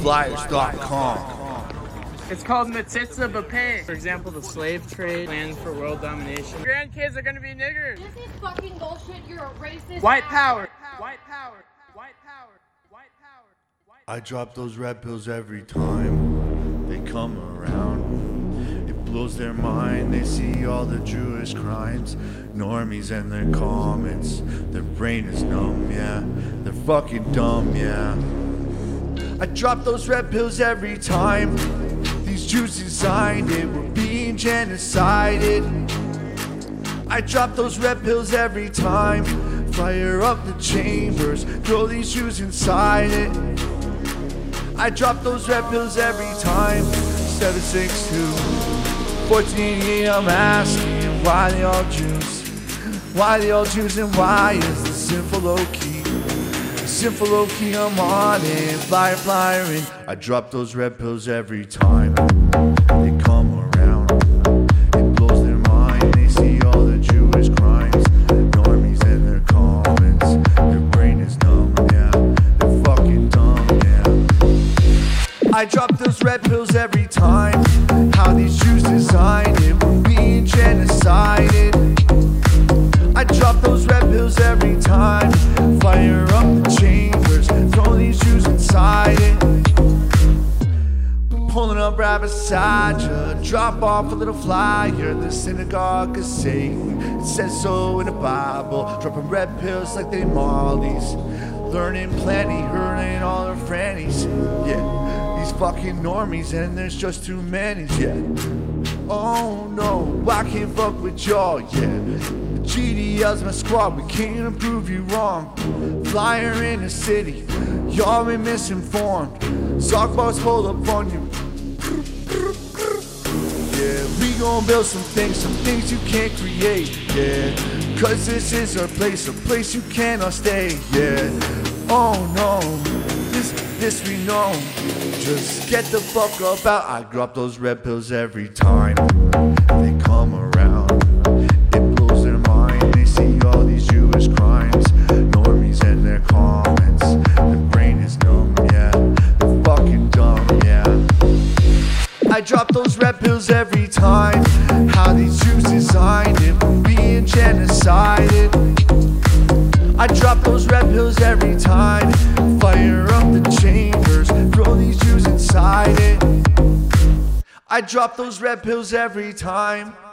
flyers.com. It's called Matzitza Bapay. For example, the slave trade, plans for world domination. Grandkids are gonna be niggers. This is fucking bullshit. You're a racist. White power. White power. White power. White power. I drop those red pills every time they come around. It blows their mind, they see all the Jewish crimes. Normies and their comments, their brain is numb, yeah. They're fucking dumb, yeah. I drop those red pills every time. These Jews designed it, we're being genocided. I drop those red pills every time. Fire up the chambers, throw these Jews inside it. I drop those red pills every time. 762 1488, I'm asking why they all Jews? Why they all Jews and why is the sinful low key? Sinful low key, I'm on it, flying. I drop those red pills every time they come around. It blows their mind, they see all the Jewish crimes. Normies and their comments, their brain is numb, yeah. They're fucking dumb, yeah. I drop those red pills every time. How these Jews designed it, we're being genocided. I drop those red pills every time. Fire up the chambers, throw these Jews inside it. Pulling up right beside you, drop off a little flyer. The synagogue is Satan, it says so in the Bible. Dropping red pills like they mollies. Learning plenty, hurting all their frannies. Yeah, these fucking normies and there's just too many, yeah. Oh no, I can't fuck with y'all, yeah. GDL's my squad, we can't prove you wrong. Flyer in the city, y'all been misinformed. Sockballs pull up on you. Yeah, we gon' build some things you can't create. Yeah, cause this is our place, a place you cannot stay. Yeah, oh no, this we know. Just get the fuck up out. I drop those red pills every time they come around. It blows their mind, they see all these Jewish crimes. Normies and their comments, their brain is numb, yeah. They're fucking dumb, yeah. I drop those red pills every time. How these Jews designed it, we're being genocided. I drop those red pills every time. Fire up the chambers, throw these Jews inside it. I drop those red pills every time.